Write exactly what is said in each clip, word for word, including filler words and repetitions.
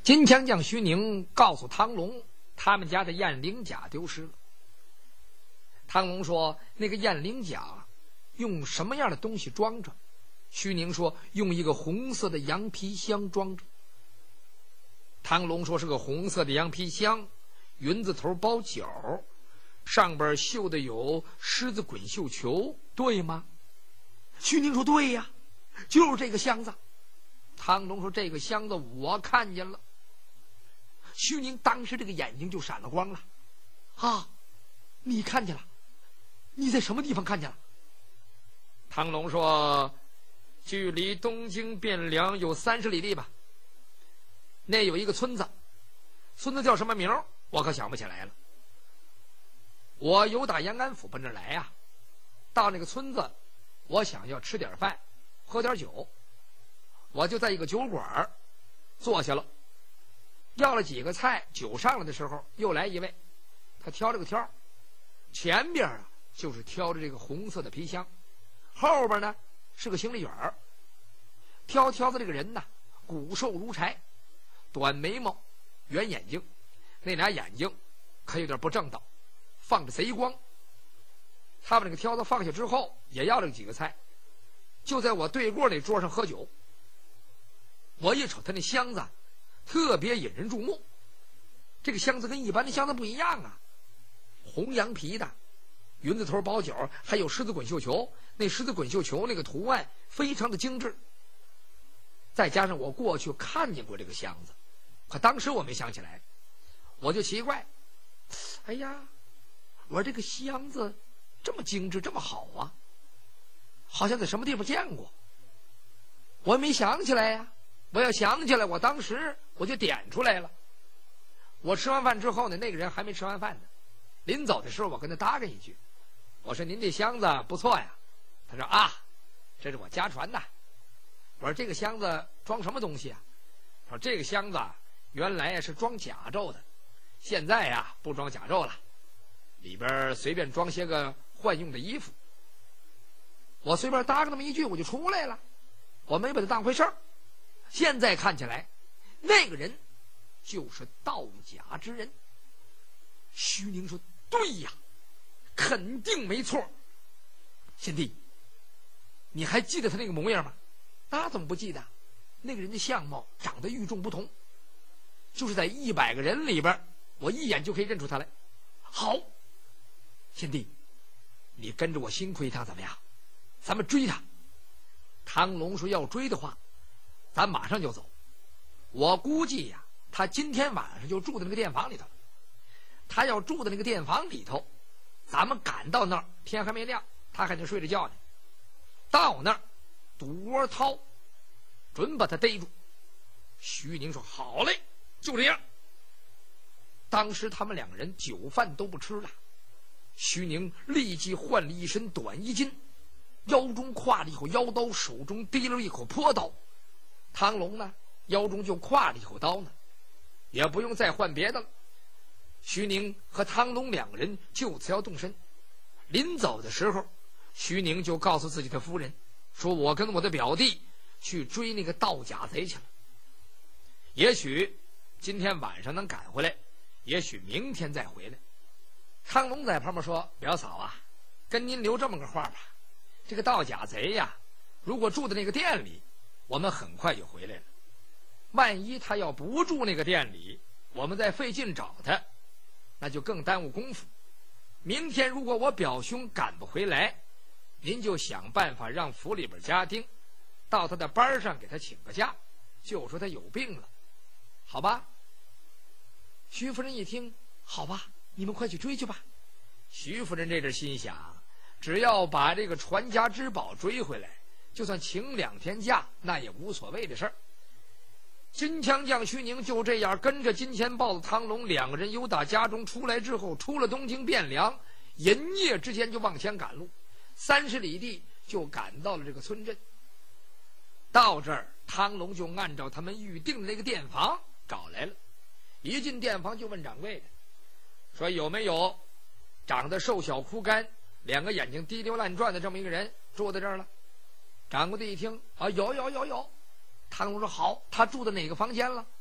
金枪将徐宁告诉汤龙，他们家的燕翎甲丢失了。汤龙说那个燕翎甲用什么样的东西装着？徐宁说用一个红色的羊皮箱装着。汤龙说是个红色的羊皮箱，云字头包角，上边绣的有狮子滚绣球，对吗？徐宁说对呀，就是这个箱子。汤龙说这个箱子我看见了。徐宁当时这个眼睛就闪了光了。啊，你看见了？你在什么地方看见了？汤龙说距离东京汴梁有三十里地吧。那有一个村子，村子叫什么名我可想不起来了。我由打延安府奔这来呀、啊，到那个村子，我想要吃点饭，喝点酒，我就在一个酒馆坐下了，要了几个菜，酒上来的时候，又来一位，他挑这个挑，前边啊就是挑着这个红色的皮箱，后边呢是个行李卷，挑挑的这个人呢骨瘦如柴，短眉毛，圆眼睛，那俩眼睛可有点不正道，放着贼光。他把那个挑子放下之后，也要了几个菜，就在我对过那桌上喝酒。我一瞅他那箱子特别引人注目，这个箱子跟一般的箱子不一样啊，红羊皮的，云字头包角，还有狮子滚绣球，那狮子滚绣球那个图案非常的精致，再加上我过去看见过这个箱子，可当时我没想起来，我就奇怪，哎呀，我说这个箱子这么精致这么好啊，好像在什么地方见过，我没想起来呀。我要想起来，我当时我就点出来了。我吃完饭之后呢，那个人还没吃完饭呢，临走的时候我跟他搭上一句，我说您这箱子不错呀。他说啊，这是我家传的。我说这个箱子装什么东西啊？他说这个箱子原来是装甲胄的，现在呀不装甲胄了，里边随便装些个换用的衣服。我随便搭个那么一句我就出来了，我没把它当回事儿。现在看起来那个人就是盗甲之人。徐宁说对呀，肯定没错。贤弟，你还记得他那个模样吗？那怎么不记得？那个人的相貌长得与众不同，就是在一百个人里边我一眼就可以认出他来。好，贤弟，你跟着我辛苦一趟怎么样？咱们追他。汤龙说要追的话咱马上就走，我估计呀、啊，他今天晚上就住在那个店房里头。他要住在那个店房里头，咱们赶到那儿，天还没亮，他还在睡着觉呢。到那儿，堵窝掏，准把他逮住。徐宁说：“好嘞，就这样。”当时他们两个人酒饭都不吃了，徐宁立即换了一身短衣襟，腰中挎了一口腰刀，手中提了一口朴刀。汤龙呢，腰中就挎了一口刀呢，也不用再换别的了。徐宁和汤龙两个人就此要动身。临走的时候，徐宁就告诉自己的夫人说：“我跟我的表弟去追那个盗甲贼去了，也许今天晚上能赶回来，也许明天再回来。”汤龙在旁边说：“表嫂啊，跟您留这么个话吧，这个盗甲贼呀，如果住在那个店里，我们很快就回来了。万一他要不住那个店里，我们再费劲找他，那就更耽误功夫。明天如果我表兄赶不回来，您就想办法让府里边家丁到他的班上给他请个假，就说他有病了，好吧？”徐夫人一听，好吧，你们快去追去吧。徐夫人这阵心想，只要把这个传家之宝追回来，就算请两天假那也无所谓的事儿。金枪将徐宁就这样跟着金钱豹子汤龙两个人由打家中出来之后，出了东京汴梁，银夜之间就往前赶路，三十里地就赶到了这个村镇。到这儿，汤龙就按照他们预定的那个店房找来了。一进店房就问掌柜的说：“有没有长得瘦小枯干，两个眼睛滴溜乱转的这么一个人住在这儿了？”掌柜的一听，啊，有有有有。汤龙说：“好，他住的哪个房间了？”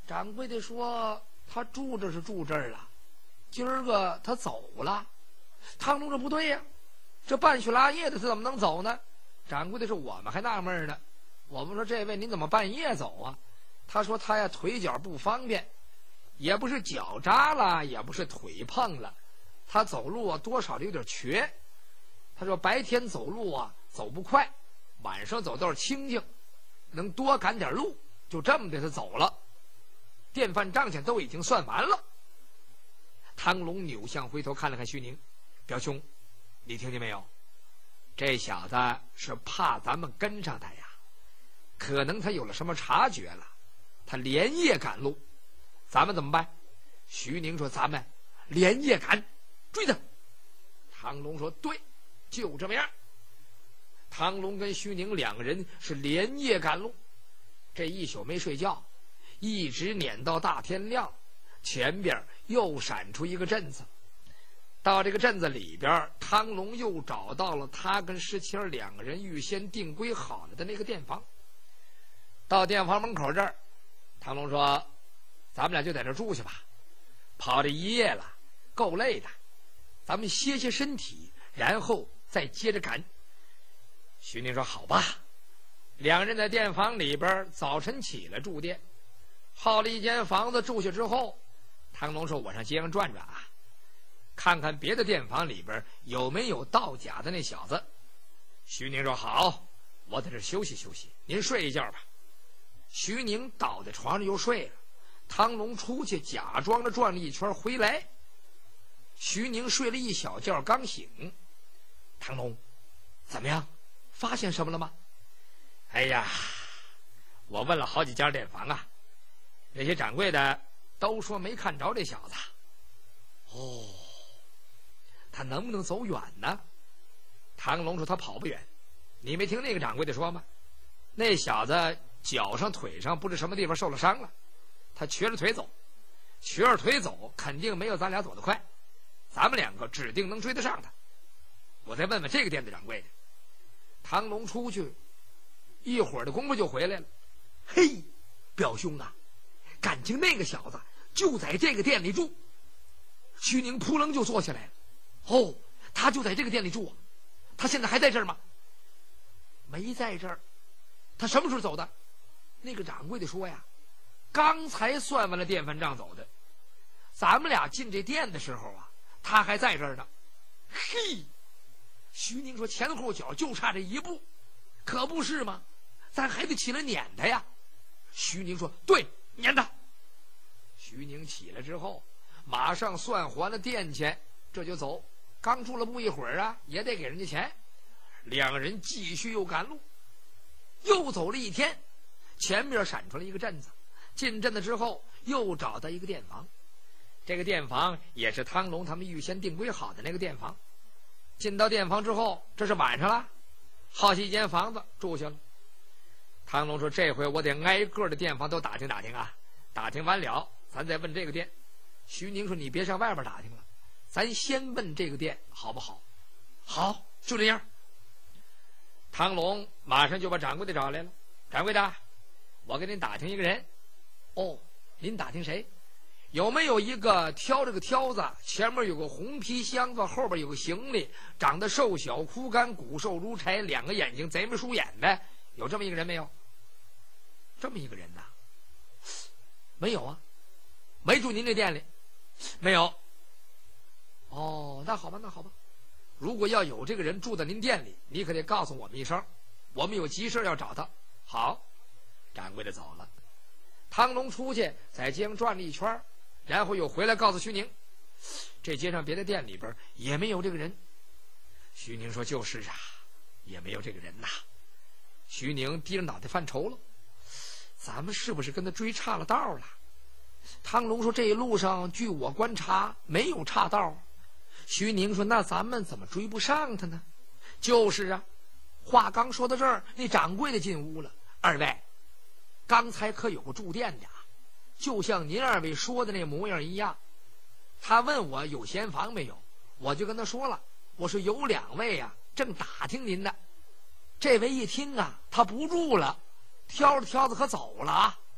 掌柜的说他住这是住这儿了，今儿个他走了。汤龙说不对呀，这半宿拉夜的他怎么能走呢？掌柜的说我们还纳闷呢，我们说这位您怎么半夜走啊？他说他呀腿脚不方便，也不是脚扎了，也不是腿碰了，他走路啊多少的有点瘸。他说白天走路啊走不快，晚上走道清静，能多赶点路，就这么的他走了。电饭账钱都已经算完了。汤龙扭向回头看了看徐宁，表兄，你听见没有？这小子是怕咱们跟上他呀，可能他有了什么察觉了，他连夜赶路，咱们怎么办？徐宁说咱们连夜赶，追他。汤龙说对，就这么样。汤龙跟徐宁两个人是连夜赶路，这一宿没睡觉，一直撵到大天亮，前边又闪出一个镇子。到这个镇子里边，汤龙又找到了他跟石青儿两个人预先定规好了的那个店房。到店房门口这儿，汤龙说咱们俩就在这住去吧，跑这一夜了，够累的，咱们歇歇身体，然后再接着赶。徐宁说好吧。两人在店房里边早晨起来住店，耗了一间房子住下之后，汤龙说我上街上转转啊，看看别的店房里边有没有盗假的那小子。徐宁说好，我在这休息休息，您睡一觉吧。徐宁倒在床上又睡了，汤龙出去假装着转了一圈回来。徐宁睡了一小觉刚醒，汤龙怎么样，发现什么了吗？哎呀，我问了好几家店房啊，那些掌柜的都说没看着这小子。哦，他能不能走远呢？汤龙说他跑不远，你没听那个掌柜的说吗？那小子脚上腿上不知什么地方受了伤了，他瘸着腿走，瘸着腿走肯定没有咱俩走得快，咱们两个指定能追得上他。我再问问这个店的掌柜的。汤龙出去一会儿的功夫就回来了。嘿，表兄啊，感情那个小子就在这个店里住。徐宁扑棱就坐下来了。哦，他就在这个店里住啊？他现在还在这儿吗？没在这儿。他什么时候走的？那个掌柜的说呀，刚才算完了电饭账走的。咱们俩进这店的时候啊，他还在这儿呢。嘿，徐宁说前后脚就差这一步，可不是吗？咱还得起来撵他呀。徐宁说对，撵他。徐宁起来之后马上算还了店钱，这就走。刚住了不一会儿啊，也得给人家钱。两个人继续又赶路，又走了一天，前面闪出来一个镇子。进镇子之后又找到一个店房，这个店房也是汤龙他们预先定规好的那个店房。进到店房之后，这是晚上了，好几间房子住下了。汤龙说这回我得挨个的店房都打听打听啊，打听完了咱再问这个店。徐宁说你别上外边打听了，咱先问这个店好不好？好，就这样。汤龙马上就把掌柜的找来了。掌柜的，我给您打听一个人。哦，您打听谁？有没有一个挑着个挑子，前面有个红皮箱子，后边有个行李，长得瘦小枯干，骨瘦如柴，两个眼睛贼眉鼠眼的，有这么一个人没有？这么一个人呐？没有啊，没住您这店里。没有。哦，那好吧那好吧，如果要有这个人住在您店里，你可得告诉我们一声，我们有急事要找他。好。掌柜的走了。汤龙出去在街上转了一圈，然后又回来告诉徐宁，这街上别的店里边也没有这个人。徐宁说就是啊，也没有这个人呐。徐宁低着脑袋犯愁了，咱们是不是跟他追差了道了？汤龙说这一路上据我观察没有岔道。徐宁说那咱们怎么追不上他呢？就是啊，话刚说到这儿，那掌柜的进屋了。二位，刚才可有个住店的，就像您二位说的那模样一样。他问我有闲房没有，我就跟他说了，我说有两位啊，正打听您的。这位一听啊，他不住了，挑着挑子可走了啊。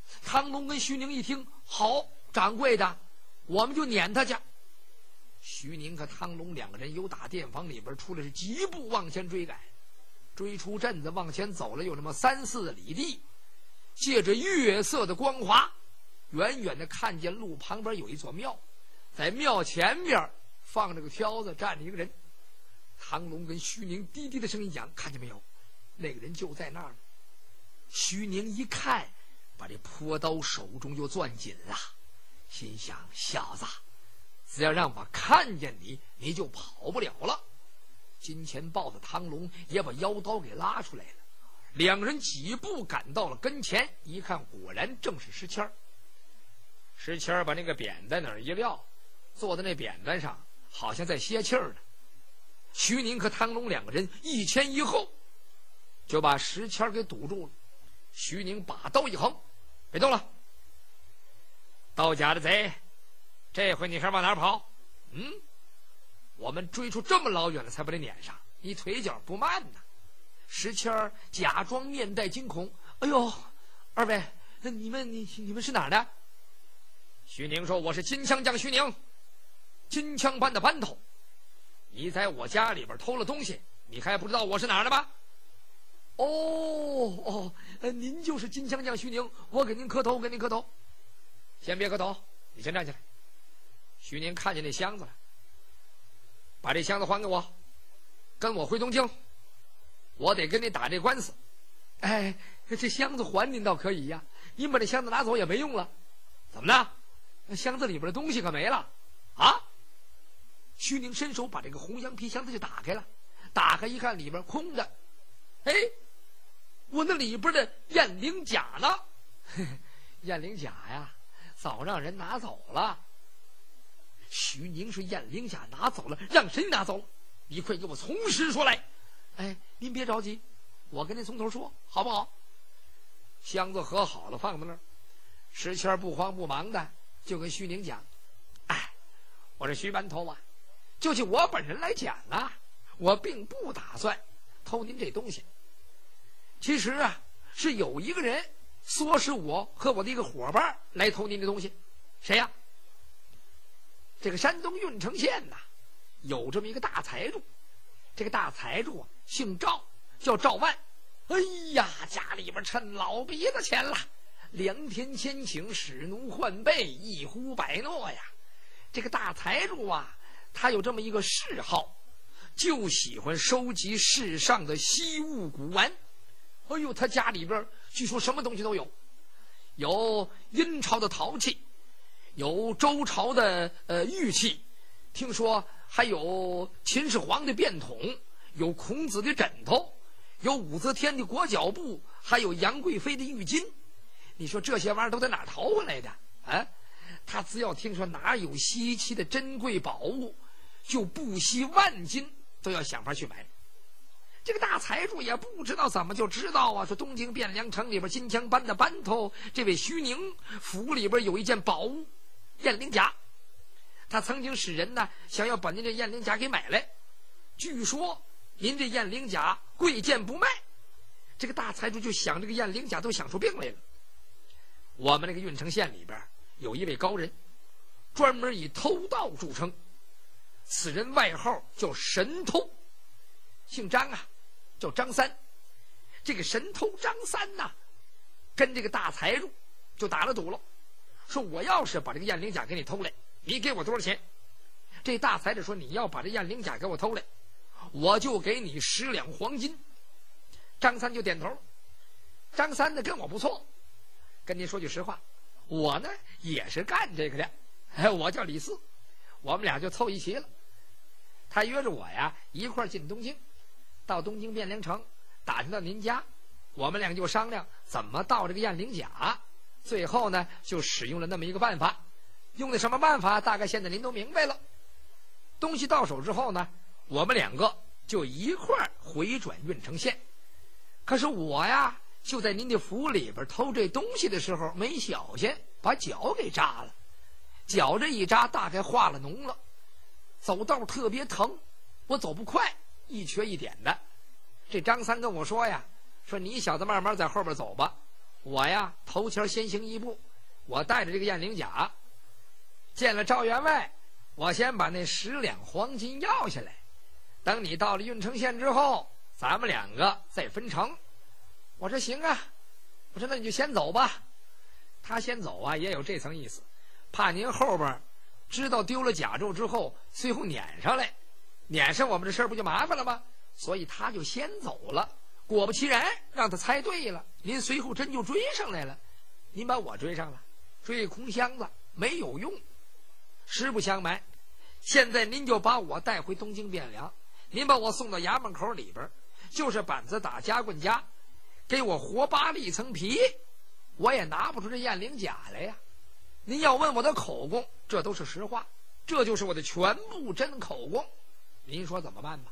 汤龙跟徐宁一听，好，掌柜的，我们就撵他去。徐宁和汤龙两个人由打店房里边出来，是疾步往前追赶，追出镇子往前走了有那么三四里地，借着月色的光华，远远的看见路旁边有一座庙，在庙前边放着个挑子，站着一个人。汤龙跟徐宁低低的声音讲：“看见没有？那个人就在那儿呢。”徐宁一看，把这坡刀手中就攥紧了，心想：小子，只要让我看见你，你就跑不了了。金钱豹子汤龙也把腰刀给拉出来了，两人几步赶到了跟前，一看果然正是石谦儿。石谦儿把那个扁担那儿一撂，坐在那扁担上，好像在歇气儿呢。徐宁和汤龙两个人一前一后，就把石谦儿给堵住了。徐宁把刀一横：“别动了！盗假的贼，这回你是往哪儿跑？嗯，我们追出这么老远了才把你撵上，你腿脚不慢呐！”石谦儿假装面带惊恐：“哎呦，二位，你们你你们是哪儿的？”徐宁说：“我是金枪将徐宁，金枪班的班头。你在我家里边偷了东西，你还不知道我是哪儿的吧？”“哦哦，呃，您就是金枪将徐宁，我给您磕头，给您磕头。”“先别磕头，你先站起来。”徐宁看见那箱子了，“把这箱子还给我，跟我回东京，我得跟你打这官司。”“哎，这箱子还您倒可以呀，您把这箱子拿走也没用了。”“怎么了？那箱子里边的东西可没了啊？”徐宁伸手把这个红羊皮箱子就打开了，打开一看，里边空的。“哎，我那里边的燕翎甲呢？”“燕翎甲呀，早让人拿走了。”徐宁说：“燕翎甲拿走了，让谁拿走？你快给我从实说来。”“哎，您别着急，我跟您从头说，好不好？”箱子合好了，放在那儿。石谦不慌不忙的就跟徐宁讲：“哎，我这徐班头啊，就就我本人来讲啊，我并不打算偷您这东西。其实啊，是有一个人唆使我和我的一个伙伴来偷您的东西。谁呀？这个山东郓城县呐，有这么一个大财主。这个大财主啊，姓赵，叫赵万。哎呀，家里边趁老鼻子钱了，良田千顷，使奴换辈，一呼百诺呀。这个大财主啊，他有这么一个嗜好，就喜欢收集世上的稀物古玩。哎呦，他家里边据说什么东西都有，有殷朝的陶器，有周朝的呃玉器，听说还有秦始皇的便桶，有孔子的枕头，有武则天的裹脚布，还有杨贵妃的浴巾。你说这些玩意儿都在哪儿淘回来的啊？他只要听说哪有稀奇的珍贵宝物，就不惜万金都要想法去买。这个大财主也不知道怎么就知道啊，说东京汴梁城里边金枪班的班头这位徐宁府里边有一件宝物燕翎甲，他曾经使人呢想要把您这燕翎甲给买来，据说您这燕翎甲贵贱不卖。这个大财主就想这个燕翎甲都想出病来了。我们那个郓城县里边有一位高人，专门以偷盗著称，此人外号叫神偷，姓张啊，叫张三。这个神偷张三呐，跟这个大财主就打了赌了，说我要是把这个燕翎甲给你偷来，你给我多少钱？这大财主说，你要把这燕翎甲给我偷来，我就给你十两黄金。张三就点头。张三呢跟我不错，跟您说句实话，我呢也是干这个的，哎，我叫李四，我们俩就凑一齐了。他约着我呀一块儿进东京，到东京汴梁城打听到您家，我们俩就商量怎么盗这个燕翎甲。最后呢就使用了那么一个办法，用的什么办法大概现在您都明白了。东西到手之后呢，我们两个就一块儿回转郓城县。可是我呀就在您的府里边偷这东西的时候没小心，把脚给扎了，脚这一扎大概化了脓了，走道特别疼，我走不快，一瘸一点的。这张三跟我说呀，说你小子慢慢在后边走吧， 我呀头前先行一步，我带着这个燕翎甲见了赵员外，我先把那十两黄金要下来，等你到了郓城县之后，咱们两个再分成。我说行啊，我说那你就先走吧。他先走啊也有这层意思，怕您后边知道丢了甲胄之后最后撵上来，撵上我们这事儿不就麻烦了吗？所以他就先走了。果不其然，让他猜对了，您随后真就追上来了。您把我追上了，追空箱子没有用。实不相瞒，现在您就把我带回东京汴梁，您把我送到衙门口里边，就是板子打夹棍夹，给我活扒了一层皮，我也拿不出这燕翎甲来呀。您要问我的口供，这都是实话，这就是我的全部真口供。您说怎么办吧？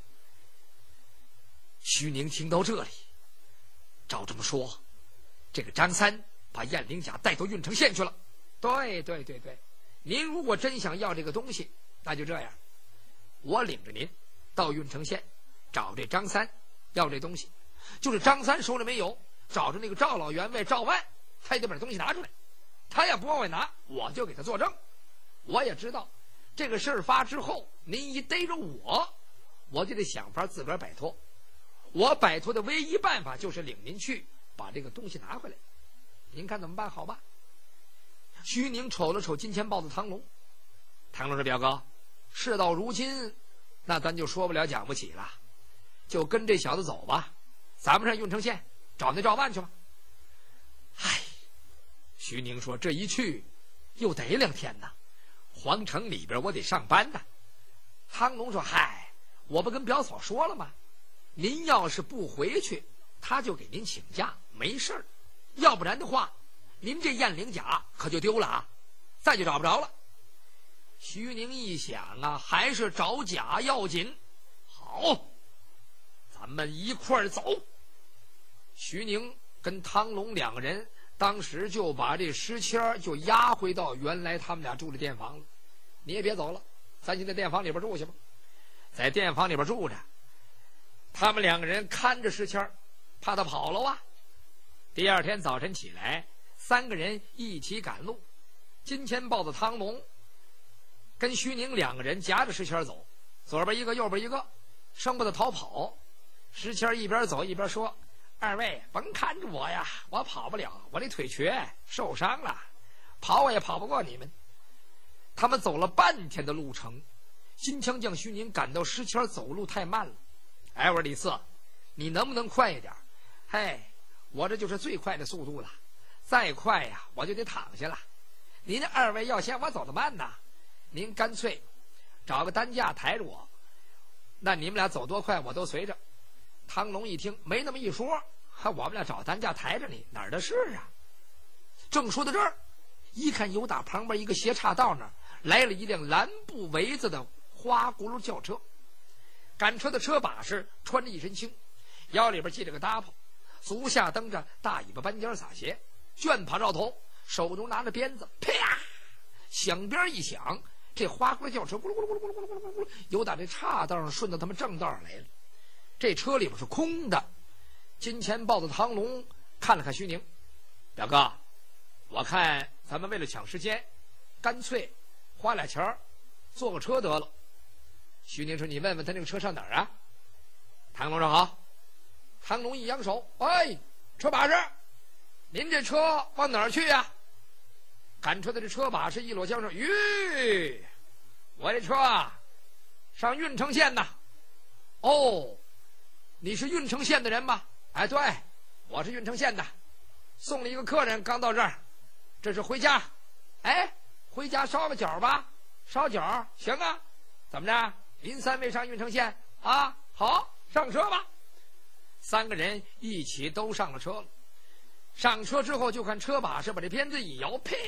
徐宁听到这里，照这么说，这个张三把燕翎甲带到郓城县去了。对对对对，您如果真想要这个东西，那就这样，我领着您到郓城县找这张三要这东西，就是张三手里没有，找着那个赵老员外赵万，他也得把这东西拿出来。他要不往外拿，我就给他作证。我也知道这个事儿发之后，您一逮着我，我就得想法自个儿摆脱。我摆脱的唯一办法就是领您去把这个东西拿回来。您看怎么办好吧？徐宁瞅了瞅金钱豹子唐龙，唐龙说：表哥，事到如今，那咱就说不了讲不起了，就跟这小子走吧，咱们上郓城县找那赵万去吧。唉，徐宁说：这一去又得两天呢，皇城里边我得上班呢。唐龙说：嗨，我不跟表嫂说了吗？您要是不回去，他就给您请假，没事儿。要不然的话，您这燕翎甲可就丢了啊，再就找不着了。徐宁一想啊，还是找甲要紧。好，咱们一块儿走。徐宁跟汤龙两个人当时就把这石签就押回到原来他们俩住的店房了。你也别走了，咱就在店房里边住去吧。在店房里边住着，他们两个人看着石签，怕他跑了啊。第二天早晨起来，三个人一起赶路。金钱豹子汤龙跟徐宁两个人夹着石签走，左边一个右边一个，生怕他逃跑。石签一边走一边说：二位甭看着我呀，我跑不了，我这腿瘸受伤了，跑我也跑不过你们。他们走了半天的路程，金枪将徐宁赶到石签走路太慢了。哎，我说李四，你能不能快一点？嘿，我这就是最快的速度了，再快呀我就得躺下了。您二位要嫌我走得慢呐，您干脆找个担架抬着我，那你们俩走多快我都随着。汤龙一听没那么一说，我们俩找担架抬着你，哪儿的事啊？正说到这儿，一看有打旁边一个斜岔道那儿来了一辆蓝布围子的花轱辘轿车。赶车的车把式穿着一身青，腰里边系着个搭棚，足下蹬着大尾巴斑尖撒鞋，卷耙绕头，手中拿着鞭子，啪，响鞭一响，这花轱辘轿车咕噜咕噜咕噜咕噜咕噜咕噜，由打这岔道上顺到他们正道上来了。这车里边是空的。金钱豹子唐龙看了看徐宁，表哥，我看咱们为了抢时间，干脆花俩钱坐个车得了。徐宁说：你问问他那个车上哪儿啊？唐龙说：好。唐龙一扬手：哎，车把式，您这车往哪儿去呀？赶车的这车把式一裸缰说：吁，我这车啊上郓城县呐。哦，你是郓城县的人吗？哎，对，我是郓城县的，送了一个客人刚到这儿，这是回家。哎，回家烧个饺吧？烧饺行啊。怎么着？您三位上郓城县啊？好，上车吧。三个人一起都上了车了。上车之后就看车把式把这鞭子一摇，啪，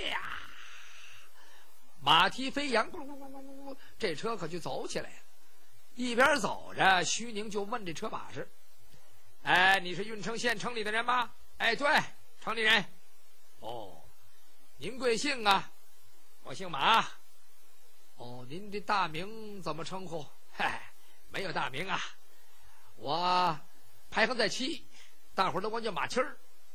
马蹄飞扬，咕噜咕噜咕噜咕噜，这车可就走起来了。一边走着，徐宁就问这车把式：哎，你是郓城县城里的人吗？哎，对，城里人。哦，您贵姓啊？我姓马。哦，您的大名怎么称呼？嗨，没有大名啊，我排行在七，大伙儿都管叫马七儿。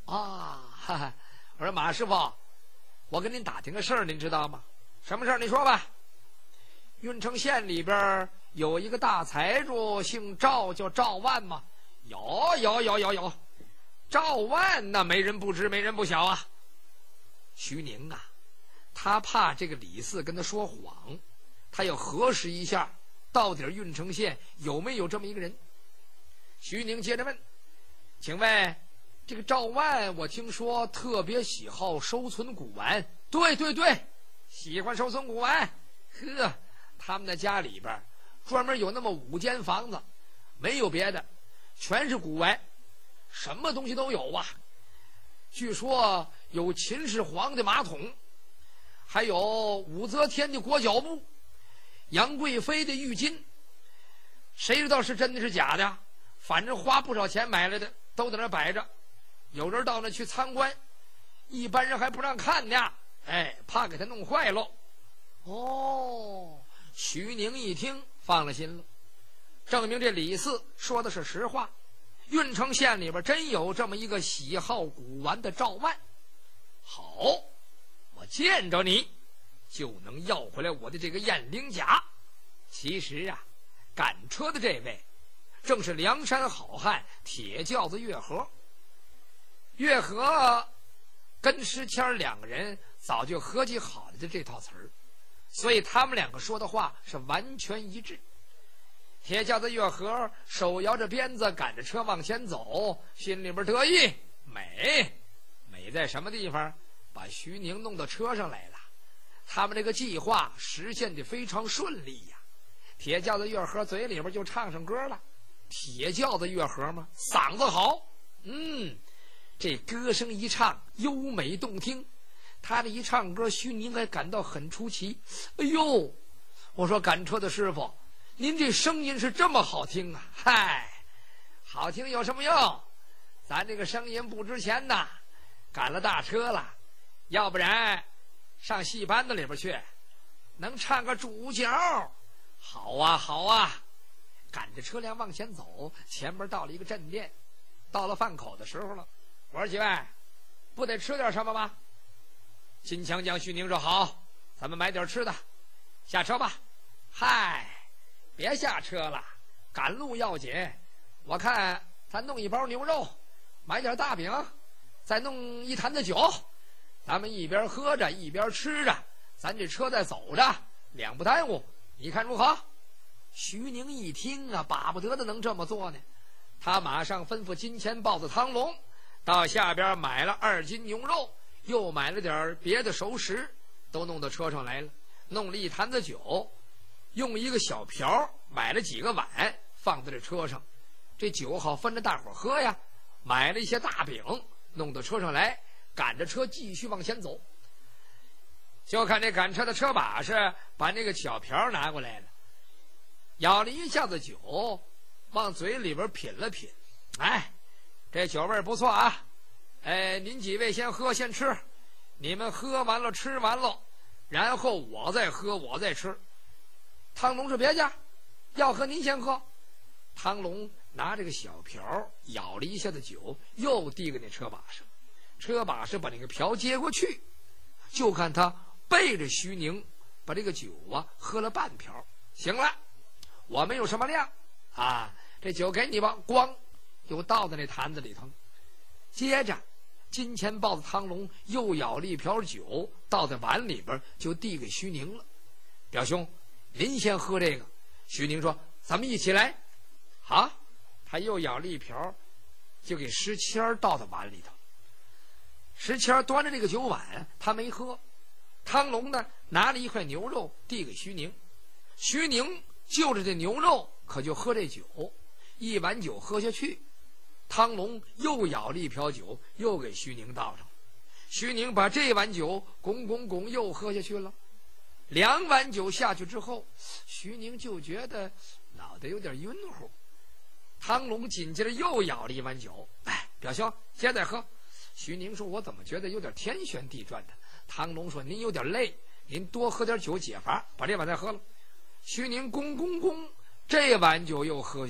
啊，哈哈，我说马师傅，我跟您打听个事儿，您知道吗？什么事儿？你说吧。郓城县里边有一个大财主，姓赵，叫赵万吗？有有有有有，赵万那没人不知，没人不晓啊。徐宁啊，他怕这个李四跟他说谎，他要核实一下到底郓城县有没有这么一个人。徐宁接着问，请问这个赵万，我听说特别喜好收存古玩。对对对，喜欢收存古玩。呵，他们的家里边专门有那么五间房子，没有别的，全是古玩，什么东西都有啊。据说有秦始皇的马桶，还有武则天的裹脚布，杨贵妃的浴巾，谁知道是真的是假的？反正花不少钱买来的，都在那摆着。有人到那去参观，一般人还不让看呢，哎，怕给他弄坏喽。哦，徐宁一听放了心了，证明这李四说的是实话。郓城县里边真有这么一个喜好古玩的赵万。好，我见着你就能要回来我的这个燕翎甲。其实啊，赶车的这位正是梁山好汉铁轿子月和。月和跟石谦两个人早就合计好了的这套词儿，所以他们两个说的话是完全一致。铁轿子月和手摇着鞭子赶着车往前走，心里边得意，美美在什么地方？把徐宁弄到车上来了，他们这个计划实现的非常顺利呀。铁轿子月和嘴里边就唱上歌了，铁轿子月和嘛，嗓子好，嗯，这歌声一唱优美动听，他这一唱歌，徐宁还感到很出奇。哎呦，我说赶车的师傅，您这声音是这么好听啊！嗨，好听有什么用？咱这个声音不值钱呐，赶了大车了，要不然上戏班子里边去，能唱个主角。好啊好啊，赶着车辆往前走，前面到了一个镇店，到了饭口的时候了。我说几位，不得吃点什么吗？金枪将徐宁说好，咱们买点吃的，下车吧。嗨，别下车了，赶路要紧。我看咱弄一包牛肉，买点大饼，再弄一坛子酒，咱们一边喝着一边吃着，咱这车再走着，两不耽误，你看如何？徐宁一听啊，巴不得的能这么做呢。他马上吩咐金钱豹子汤龙到下边买了二斤牛肉，又买了点别的熟食，都弄到车上来了，弄了一坛子酒，用一个小瓢买了几个碗放在这车上，这酒好分着大伙喝呀。买了一些大饼弄到车上来，赶着车继续往前走。就看这赶车的车把式把那个小瓢拿过来了，舀了一下子酒，往嘴里边品了品，哎，这酒味不错啊！哎，您几位先喝先吃，你们喝完了吃完了，然后我再喝我再吃。汤龙说别介，要喝您先喝。汤龙拿这个小瓢舀了一下子酒，又递给那车把式，车把式把那个瓢接过去，就看他背着徐宁把这个酒啊喝了半瓢。行了，我没有什么量啊，这酒给你吧，咣又倒在那坛子里头。接着金钱豹子汤龙又舀了一瓢酒倒在碗里边，就递给徐宁了。表兄，您先喝这个。徐宁说咱们一起来。好，他又舀了一瓢，就给石谦倒到碗里头。石谦端着这个酒碗，他没喝。汤龙呢，拿了一块牛肉递给徐宁。徐宁就着这牛肉可就喝这酒，一碗酒喝下去，汤龙又舀了一瓢酒，又给徐宁倒上。徐宁把这碗酒拱拱拱又喝下去了。两碗酒下去之后，徐宁就觉得脑袋有点晕乎。汤龙紧接着又舀了一碗酒，哎，表兄接着喝。徐宁说我怎么觉得有点天旋地转的？汤龙说您有点累，您多喝点酒解乏，把这碗再喝了。徐宁咣咣咣，这碗酒又喝下去了。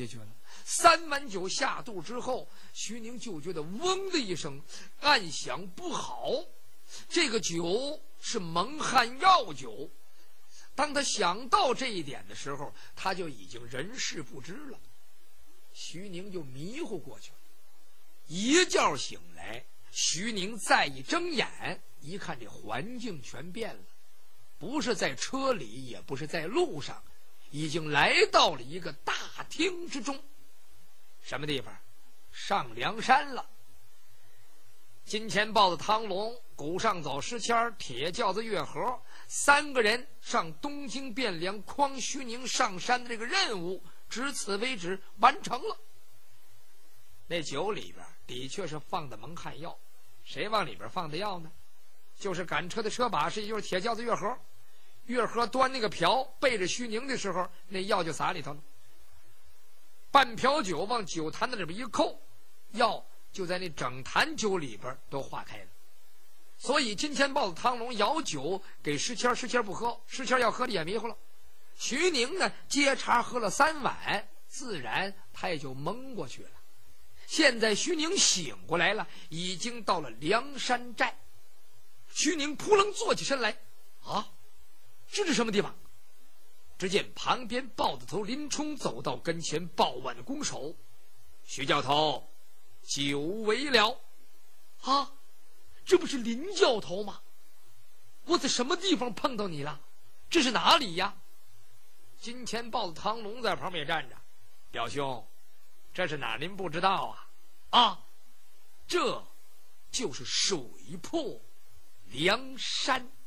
三碗酒下肚之后，徐宁就觉得嗡的一声，暗想不好，这个酒是蒙汗药酒。当他想到这一点的时候，他就已经人事不知了。徐宁就迷糊过去了。一觉醒来，徐宁再一睁眼，一看这环境全变了，不是在车里，也不是在路上，已经来到了一个大厅之中。什么地方？上梁山了。金钱豹子汤龙、鼓上走石谦、铁轿子月河三个人上东京汴梁诓徐宁上山的这个任务，至此为止完成了。那酒里边的确是放的蒙汗药，谁往里边放的药呢？就是赶车的车把式，也就是铁轿子月河。月河端那个瓢背着徐宁的时候，那药就洒里头了。半瓢酒往酒坛子里边一扣，药就在那整坛酒里边都化开了。所以金钱豹子汤龙舀酒给石谦，石谦不喝，石谦要喝的也迷糊了。徐宁呢接茬喝了三碗，自然他也就蒙过去了。现在徐宁醒过来了，已经到了梁山寨。徐宁扑棱坐起身来，啊，这是什么地方？只见旁边豹子头林冲走到跟前，抱腕拱手：“徐教头，久违了。”啊，这不是林教头吗？我在什么地方碰到你了？这是哪里呀？金钱豹子唐龙在旁边站着：“表兄，这是哪儿您不知道啊？啊，这就是水泊梁山。”